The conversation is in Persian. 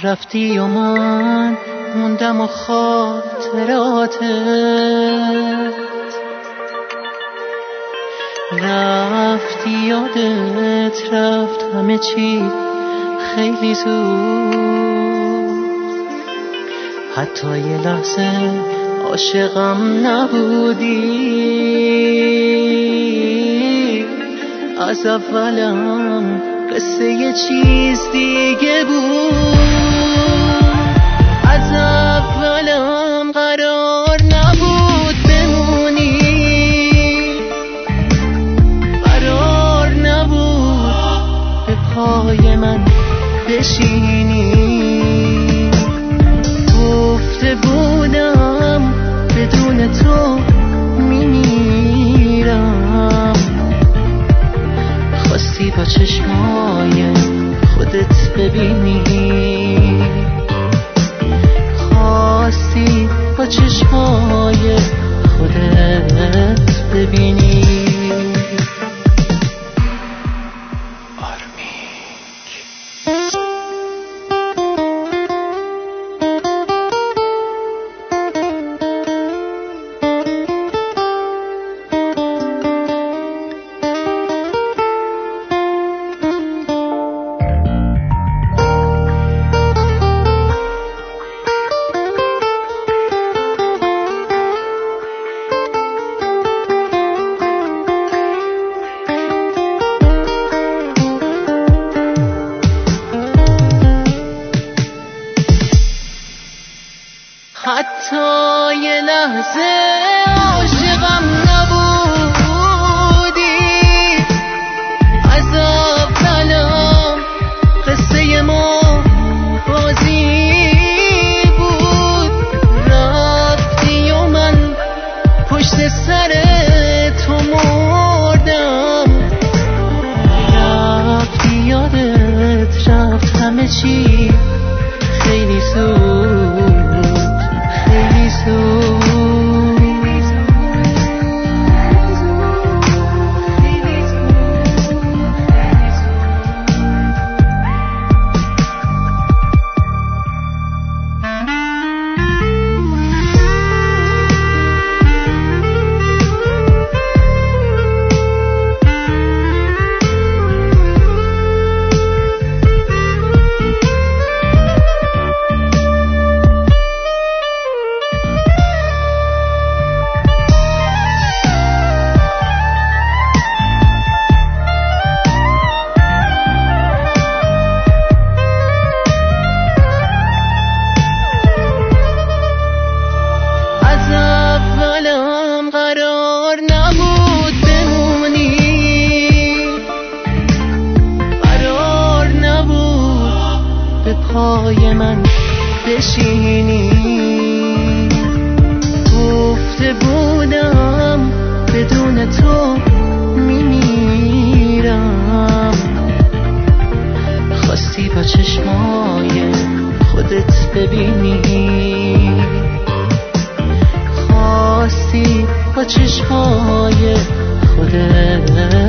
رفتی و من موندم و خاطراتت رفتی، یادت رفت همه چی خیلی زود، حتی یه لحظه عاشقم نبودی. از اولم قصه یه چیز دیگه بود، از اولم قرار نبود بمونی، قرار نبود به پای من بشینی. گفته بودم بدون تو میمیرم، خواستی با چشمای خودت ببینی، خواستی با چشمای خودت ببینی. حتی یه لحظه عاشقم نبودی، از اولم قصه ما بازی بود. رفتی و من پشت سر تو مردم، رفتی، یادت رفت همه چی خیلی زود. پای من بشینی، گفته بودم بدون تو میمیرم، خواستی با چشمای خودت ببینی، خواستی با چشمای خودت